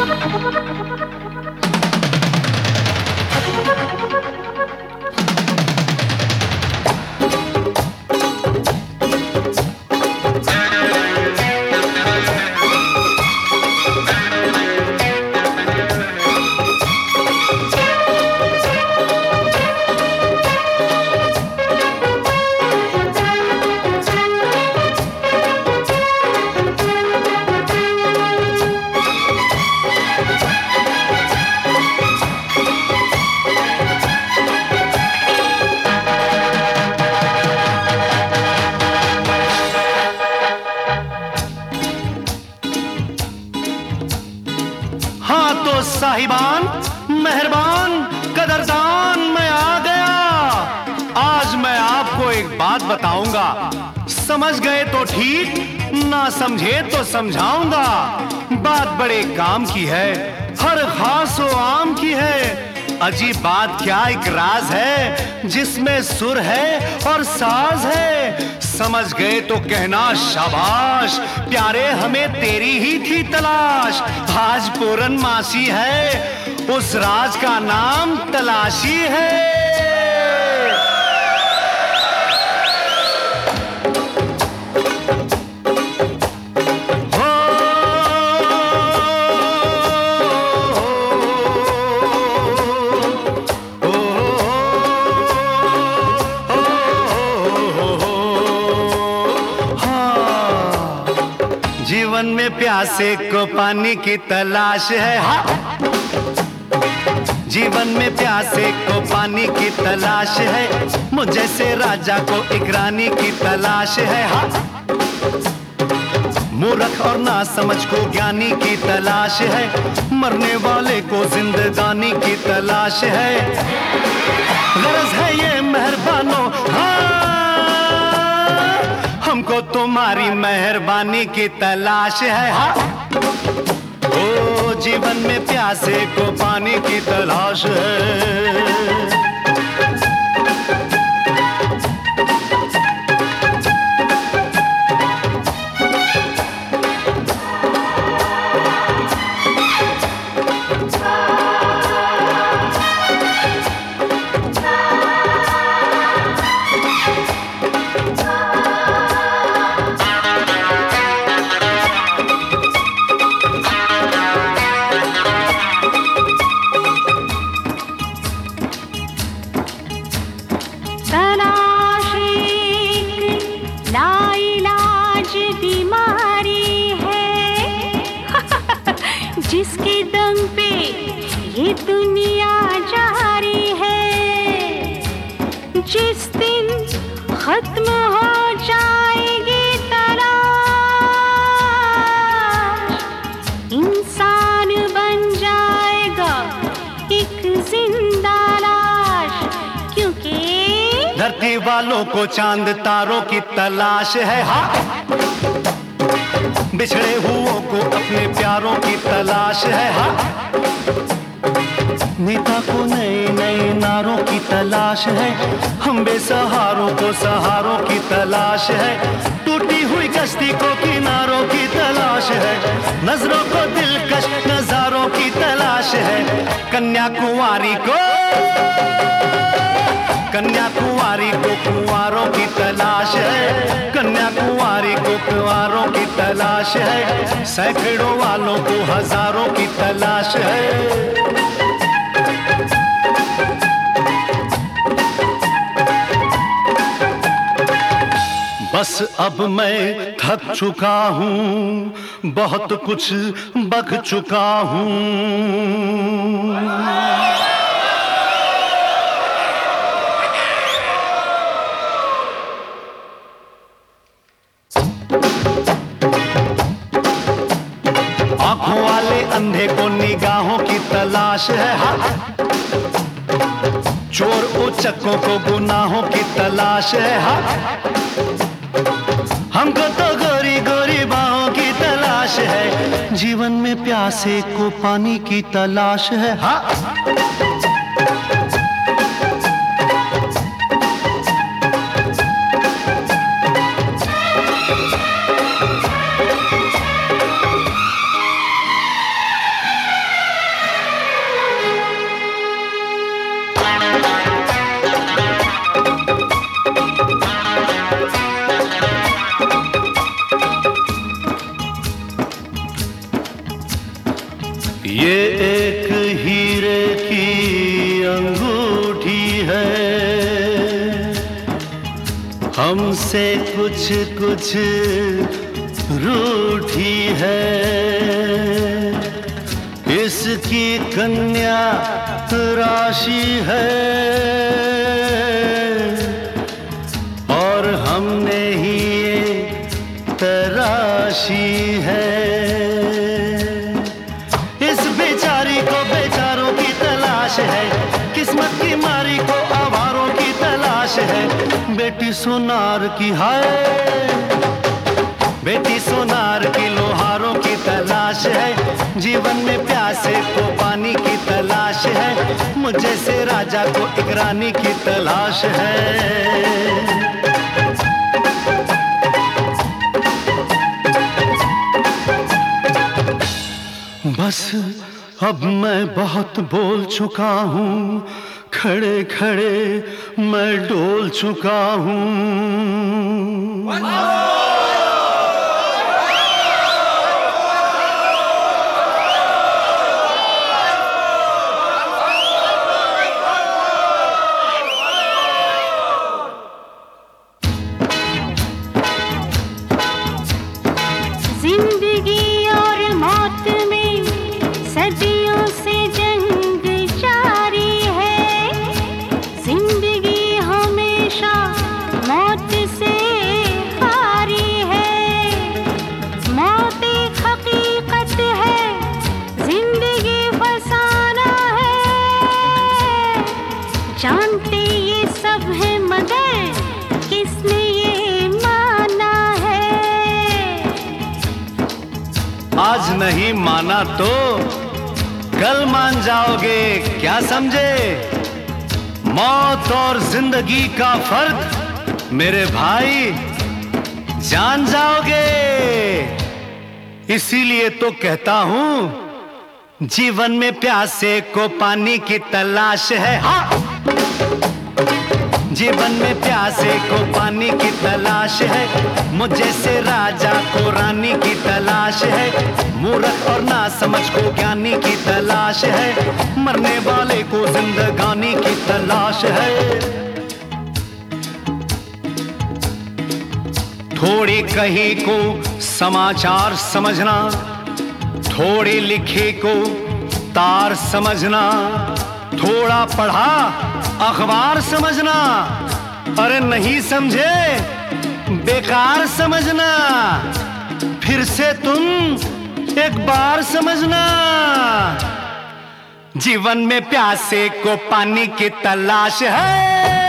साहिबान, मेहरबान, कदरदान, मैं आ गया। आज मैं आपको एक बात बताऊंगा, समझ गए तो ठीक, ना समझे तो समझाऊंगा। बात बड़े काम की है, हर खास व आम की है। अजीब बात क्या एक राज है जिसमें सुर है और साज है। समझ गए तो कहना शाबाश, प्यारे हमें तेरी ही थी तलाश। आज पूरनमासी है, उस राज का नाम तलाशी है। जीवन में प्यासे को पानी की तलाश है। हाँ। जीवन में प्यासे को पानी की तलाश है, मुझे से राजा को एक रानी की तलाश है। हाँ। मूर्ख और ना समझ को ज्ञानी की तलाश है, मरने वाले को जिंदगानी की तलाश है। गरज है ये मेहरबानो, हाँ, हमको तुम्हारी मेहरबानी की तलाश है। हाँ। ओ जीवन में प्यासे को पानी की तलाश है। जिसके दम पे ये दुनिया जारी है, जिस दिन खत्म हो जाएगी तलाश, इंसान बन जाएगा एक जिंदा लाश। क्योंकि धरती वालों को चांद तारों की तलाश है। हाँ। बिछड़े हुओं को अपने प्यारों की तलाश है। हाँ। नेता को नए नए नारों की तलाश है, हम बेसहारों को सहारों की तलाश है। टूटी हुई कश्ती को किनारों की तलाश है, नजरों को दिलकश नजारों की तलाश है। कन्याकुमारी को कुंवारों की तलाश है, कन्याकुमारी को कुंवारों की तलाश है। सैकड़ों वालों को हजारों की तलाश है। बस अब मैं थक चुका हूँ, बहुत कुछ बक चुका हूँ। आंखों वाले अंधे को निगाहों की तलाश है। हाँ। चोर उचक्कों को गुनाहों की तलाश है। हाँ। हमको तो गोरी गोरी बाहों की तलाश है, जीवन में प्यासे को पानी की तलाश है। हाँ। ये एक हीरे की अंगूठी है, हमसे कुछ कुछ रूठी है। इसकी कन्या राशि है और हमने ही ये तराशी है। इस बेचारी को बेचारों की तलाश है, किस्मत की मारी को आवारों की तलाश है। बेटी सोनार की हाय, बेटी सोनार की लोहारों की तलाश है। जीवन में प्यासे को पानी की तलाश है, मुझे से राजा को एक रानी की तलाश है। बस अब मैं बहुत बोल चुका हूँ, खड़े खड़े मैं डोल चुका हूँ। जिंदगी और मौत में सदियों से जंग जारी है। जिंदगी हमेशा मौत से हारी है। मौत एक हकीकत है, जिंदगी फसाना है। जानते ये सब है मगर किसने ये माना है। आज नहीं माना तो कल मान जाओगे, क्या समझे? मौत और जिंदगी का फर्क मेरे भाई जान जाओगे। इसीलिए तो कहता हूं, जीवन में प्यासे को पानी की तलाश है। हाँ, जीवन में प्यासे को पानी की तलाश है, मुझे से राजा को रानी की तलाश है। मूर्ख और ना समझ को ज्ञानी की तलाश है, मरने वाले को जिंदगानी की तलाश है। थोड़ी कहीं को समाचार समझना, थोड़ी लिखी को तार समझना, थोड़ा पढ़ा अखबार समझना। अरे नहीं समझे बेकार समझना, फिर से तुम एक बार समझना। जीवन में प्यासे को पानी की तलाश है।